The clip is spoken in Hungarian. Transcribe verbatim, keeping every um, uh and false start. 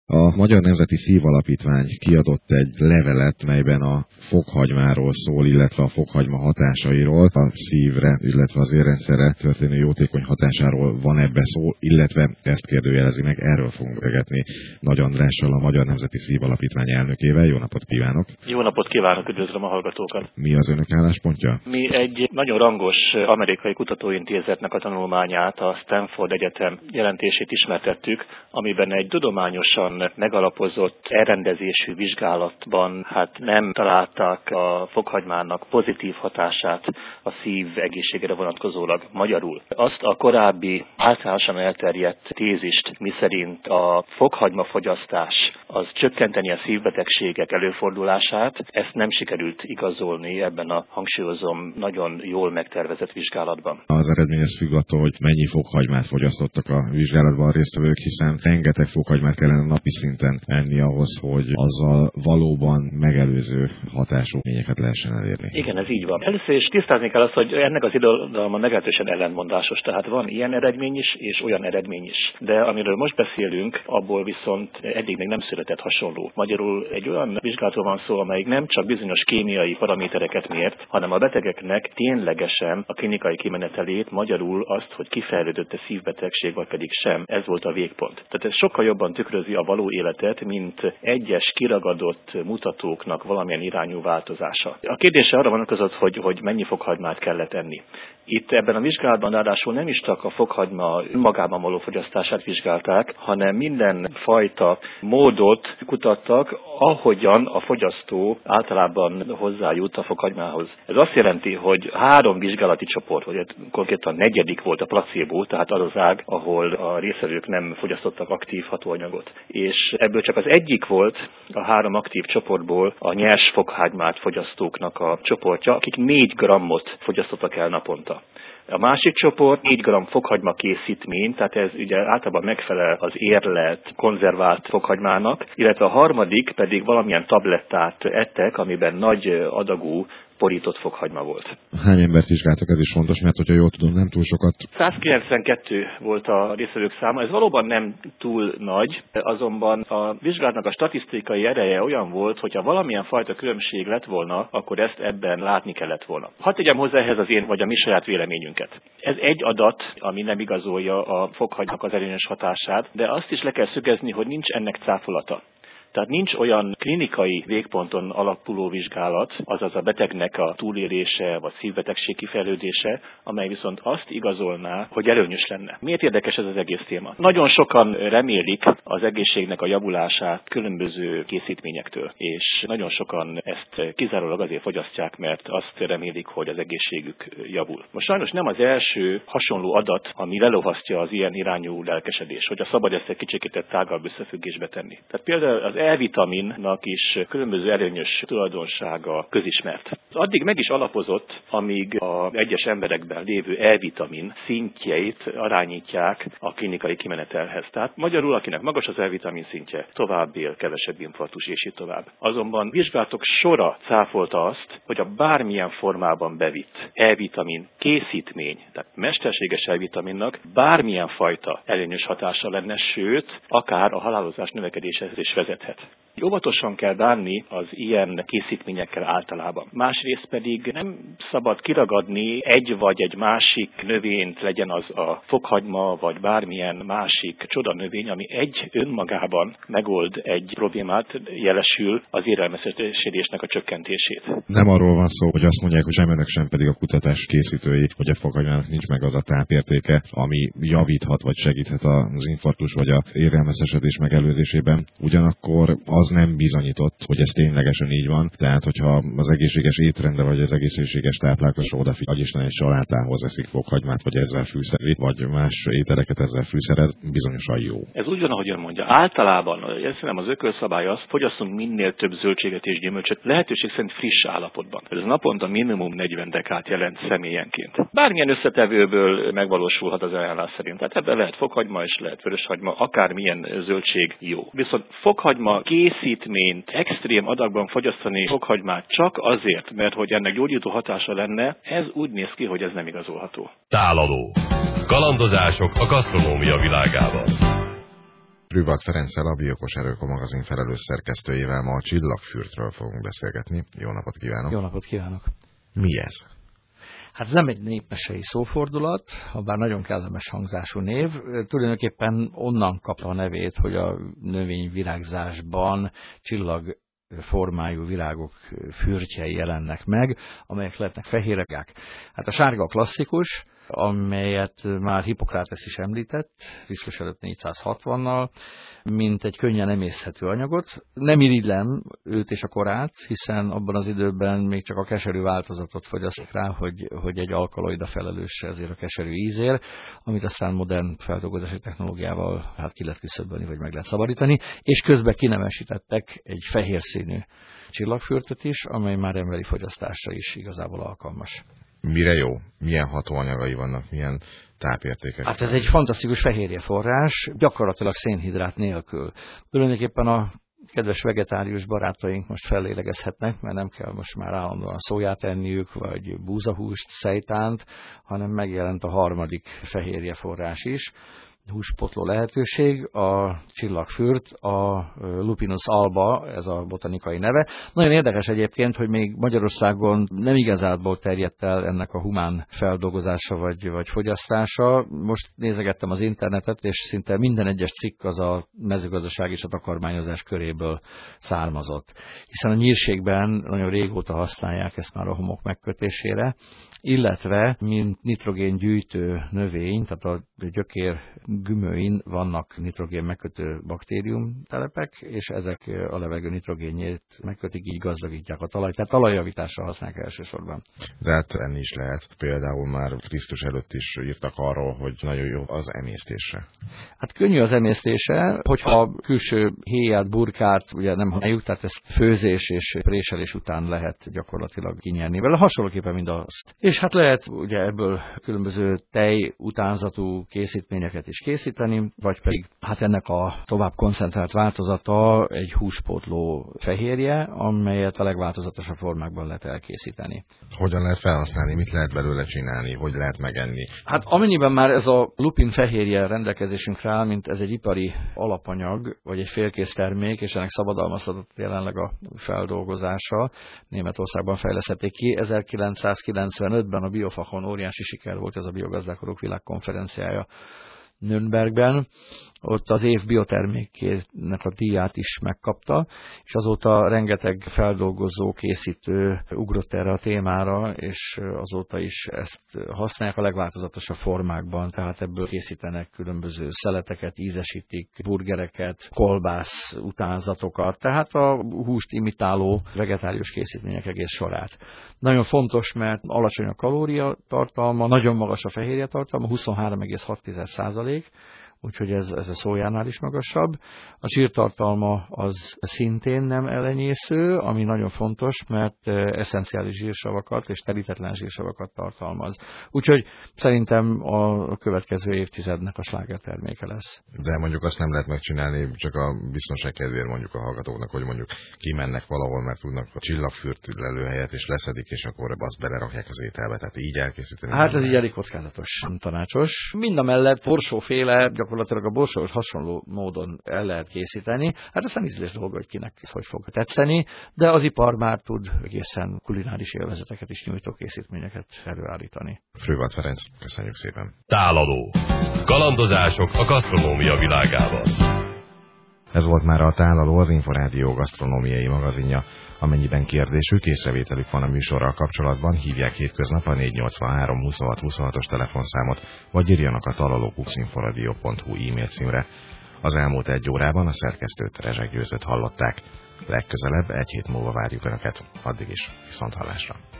A Magyar Nemzeti Szívalapítvány kiadott egy levelet, melyben a fokhagymáról szól, illetve a fokhagyma hatásairól, a szívre, illetve az érrendszerre történő jótékony hatásáról van ebbe szó, illetve ezt kérdőjelezi meg, erről fogunk beszélgetni Nagy Andrással, a Magyar Nemzeti Szívalapítvány elnökével. Jó napot kívánok! Jó napot kívánok, üdvözlöm a hallgatókat! Mi az önök álláspontja? Mi egy nagyon rangos amerikai kutatóintézetnek a tanulmányát, a Stanford Egyetem jelentését ismertettük, amiben egy tudományosan megalapozott elrendezésű vizsgálatban hát nem találták a fokhagymának pozitív hatását a szív egészségére vonatkozólag magyarul. Azt a korábbi általánosan elterjedt tézist, miszerint a fokhagymafogyasztás az csökkenteni a szívbetegségek előfordulását, ezt nem sikerült igazolni ebben a, hangsúlyozom, nagyon jól megtervezett vizsgálatban. Az eredmény ez függ attól, hogy mennyi fokhagymát fogyasztottak a vizsgálatban a résztvevők, hiszen rengeteg fokhagymát kellene napi szinten enni ahhoz, hogy azzal valóban megelőző hatású lényeket lehessen elérni. Igen, ez így van. Először is tisztázni kell azt, hogy ennek az irodalma meglehetősen ellentmondásos, tehát van ilyen eredmény is, és olyan eredmény is. De amiről most beszélünk, abból viszont eddig még nem született hasonló. Magyarul egy olyan vizsgálatról van szó, amelyik nem csak bizonyos kémiai paramétereket mért, hanem a betegeknek ténylegesen a klinikai kimenetelét, magyarul azt, hogy kifejlődött a szívbetegség, vagy pedig sem, ez volt a végpont. Tehát ez sokkal jobban tükrözi a való életet, mint egyes kiragadott mutatóknak valamilyen irányú változása. A kérdése arra vonatkozott, hogy, hogy mennyi fokhagymát kellett enni. Itt ebben a vizsgálatban ráadásul nem is csak a fokhagyma önmagában való fogyasztását vizsgálták, hanem minden fajta módot kutattak, ahogyan a fogyasztó általában hozzájut a fokhagymához. Ez azt jelenti, hogy három vizsgálati csoport, vagy konkrétan negyedik volt a placebo, tehát az az ág, ahol a résztvevők nem fogyasztottak aktív hatóanyagot. És ebből csak az egyik volt a három aktív csoportból a nyers fokhagymát fogyasztóknak a csoportja, akik négy grammot fogyasztottak el naponta. A másik csoport négy gramm fokhagyma készítmény, tehát ez ugye általában megfelel az érlelt, konzervált fokhagymának, illetve a harmadik pedig valamilyen tablettát ettek, amiben nagy adagú porított fokhagyma volt. Hány embert vizsgáltak, ez is fontos, mert hogyha jól tudom, nem túl sokat. százkilencvenkettő volt a résztvevők száma, ez valóban nem túl nagy, azonban a vizsgálatnak a statisztikai ereje olyan volt, hogyha valamilyen fajta különbség lett volna, akkor ezt ebben látni kellett volna. Hadd tegyem hozzá ehhez az én vagy a mi saját véleményünket. Ez egy adat, ami nem igazolja a fokhagymának az előnyös hatását, de azt is le kell szögezni, hogy nincs ennek cáfolata. Tehát nincs olyan klinikai végponton alapuló vizsgálat, azaz a betegnek a túlélése vagy szívbetegség kifejlődése, amely viszont azt igazolná, hogy előnyös lenne. Miért érdekes ez az egész téma? Nagyon sokan remélik az egészségnek a javulását különböző készítményektől, és nagyon sokan ezt kizárólag azért fogyasztják, mert azt remélik, hogy az egészségük javul. Most sajnos nem az első hasonló adat, ami lelohasztja az ilyen irányú lelkesedés, hogy a szabad ezt egy kicsikét tágabb összefüggésbe tenni. Tehát például az E-vitaminnak is különböző előnyös tulajdonsága közismert. Addig meg is alapozott, amíg az egyes emberekben lévő E-vitamin szintjeit arányítják a klinikai kimenetelhez. Tehát magyarul, akinek magas az E-vitamin szintje, tovább él, kevesebb infarktus és így tovább. Azonban vizsgálatok sora cáfolta azt, hogy a bármilyen formában bevitt E-vitamin készítmény, tehát mesterséges E-vitaminnak bármilyen fajta előnyös hatása lenne, sőt, akár a halálozás növekedéshez is vezethet. Óvatosan kell bánni az ilyen készítményekkel általában. Másrészt pedig nem szabad kiragadni egy vagy egy másik növényt, legyen az a fokhagyma, vagy bármilyen másik csodanövény, ami egy önmagában megold egy problémát, jelesül az élelmezésnek a csökkentését. Nem arról van szó, hogy azt mondják, hogy sem önök, sem pedig a kutatás készítői, hogy a fokhagymának nincs meg az a tápértéke, ami javíthat vagy segíthet az infarktus vagy a élelmezesedés megelőzésében. Ugyanakkor az nem bizonyított, hogy ez ténylegesen így van. Tehát, hogyha az egészséges étrendre vagy az egészséges táplálkozásra odafigyel, vagyis egy salátához eszik fokhagymát, vagy ezzel fűszerzi, vagy más ételeket ezzel fűszerez, bizonyosan jó. Ez úgy van, ahogy ön mondja. Általában, ez nem az ökölszabály az, fogyasszunk minél több zöldséget és gyümölcsöt, lehetőség szerint friss állapotban. Ez naponta minimum negyven dekát jelent személyenként. Bármilyen összetevőből megvalósulhat az ajánlás szerint. Tehát ebben lehet fokhagyma és lehet vöröshagyma, akármilyen zöldség jó. Viszont fokhagyma készítményt extrém adagban fogyasztani fokhagymát csak azért, mert hogy ennek gyógyító hatása lenne, ez úgy néz ki, hogy ez nem igazolható. Tálaló. Kalandozások a gasztronómia világában. Prüvald Ferenccel, a Bioökos Erők magazin felelős szerkesztőjével ma a csillagfürtről fogunk beszélgetni. Jó napot kívánok! Jó napot kívánok! Mi ez? Hát ez nem egy népmesei szófordulat, habár nagyon kellemes hangzású név. Tulajdonképpen onnan kapta a nevét, hogy a növényvirágzásban csillag formájú virágok fürtjei jelennek meg, amelyek lehetnek fehérek. Hát a sárga klasszikus, amelyet már Hippokrates is említett, Krisztus előtt négyszázhatvannal, mint egy könnyen emészthető anyagot. Nem irigylem őt és a korát, hiszen abban az időben még csak a keserű változatot fogyasztik rá, hogy, hogy egy alkaloida felelős ezért a keserű ízért, amit aztán modern feldolgozási technológiával hát ki lehet küszöbölni, vagy meg lehet szabadítani, és közben kinemesítettek egy fehér színű csillagfürtöt is, amely már emberi fogyasztásra is igazából alkalmas. Mire jó? Milyen hatóanyagai vannak? Milyen tápértékek? Hát ez egy fantasztikus fehérjeforrás, gyakorlatilag szénhidrát nélkül. Tulajdonképpen a kedves vegetárius barátaink most fellélegezhetnek, mert nem kell most már állandóan szóját enniük, vagy búzahúst, szejtánt, hanem megjelent a harmadik fehérjeforrás is. Húspotló lehetőség, a csillagfürt, a Lupinus alba, ez a botanikai neve. Nagyon érdekes egyébként, hogy még Magyarországon nem igazából terjedt el ennek a humán feldolgozása vagy, vagy fogyasztása. Most nézegettem az internetet, és szinte minden egyes cikk az a mezőgazdaság és a takarmányozás köréből származott. Hiszen a nyírségben nagyon régóta használják ezt már a homok megkötésére, illetve mint nitrogéngyűjtő növény, tehát a gyökér gümőin vannak nitrogén megkötő baktériumtelepek, és ezek a levegő nitrogénjét megkötik, így gazdagítják a talajt. Tehát talajjavításra használják elsősorban. De hát enni is lehet. Például már Krisztus előtt is írtak arról, hogy nagyon jó az emésztésre. Hát könnyű az emésztése, hogyha a külső héját, burkát ugye nem használjuk, tehát ezt főzés és préselés után lehet gyakorlatilag kinyerni vele, hasonlóképpen mint azt. És hát lehet ugye ebből különböző tej utánzatú készítményeket is készíteni, vagy pedig hát ennek a tovább koncentrált változata egy húspótló fehérje, amelyet a legváltozatosabb formákban lehet elkészíteni. Hogyan lehet felhasználni, mit lehet belőle csinálni, hogy lehet megenni? Hát amennyiben már ez a lupin fehérje rendelkezésünkre áll, mint ez egy ipari alapanyag, vagy egy félkész termék, és ennek szabadalmaztatott jelenleg a feldolgozása, Németországban fejlesztették ki. ezerkilencszázkilencvenötben a Biofachon óriási siker volt ez a biogazdálkodók világkonferenciája Nürnbergben, ott az év biotermékének a díját is megkapta, és azóta rengeteg feldolgozó, készítő ugrott erre a témára, és azóta is ezt használják a legváltozatosabb formákban, tehát ebből készítenek különböző szeleteket, ízesítik, burgereket, kolbász utánzatokat, tehát a húst imitáló vegetárius készítmények egész sorát. Nagyon fontos, mert alacsony a kalóriatartalma, nagyon magas a fehérjetartalma, huszonhárom egész hat százalék, úgyhogy ez, ez a szójánál is magasabb. A csírtartalma az szintén nem elenyésző, ami nagyon fontos, mert esszenciális zsírsavakat és terítetlen zsírsavakat tartalmaz. Úgyhogy szerintem a következő évtizednek a slágerterméke lesz. De mondjuk azt nem lehet megcsinálni, csak a biztonság kedvéért mondjuk a hallgatóknak, hogy mondjuk kimennek valahol, mert tudnak a csillagfürt lelőhelyet, és leszedik, és akkor azt belerakják az ételbe, tehát így elkészíteni. Hát ez így elég kockázatos, nem tanácsos. Mindamellett borsóféle, gyakorlatilag a borsót hasonló módon el lehet készíteni. Hát aztán ízlés dolga, hogy kinek ez hogy fog tetszeni, de az ipar már tud egészen kulináris élvezeteket is nyújtó készítményeket előállítani. Prüvald Ferenc, köszönjük szépen. Tálaló. Kalandozások a gasztronómia világában. Ez volt már a Tálaló, az Inforádió gasztronómiai magazinja. Amennyiben kérdésük, észrevételük van a műsorral kapcsolatban, hívják hétköznap a négy nyolcvanhárom huszonhat huszonhatos telefonszámot, vagy írjanak a talaló kukac inforádió pont hu e-mail címre. Az elmúlt egy órában a szerkesztőt, Rezsek Győzőt hallották. Legközelebb egy hét múlva várjuk Önöket. Addig is viszonthallásra.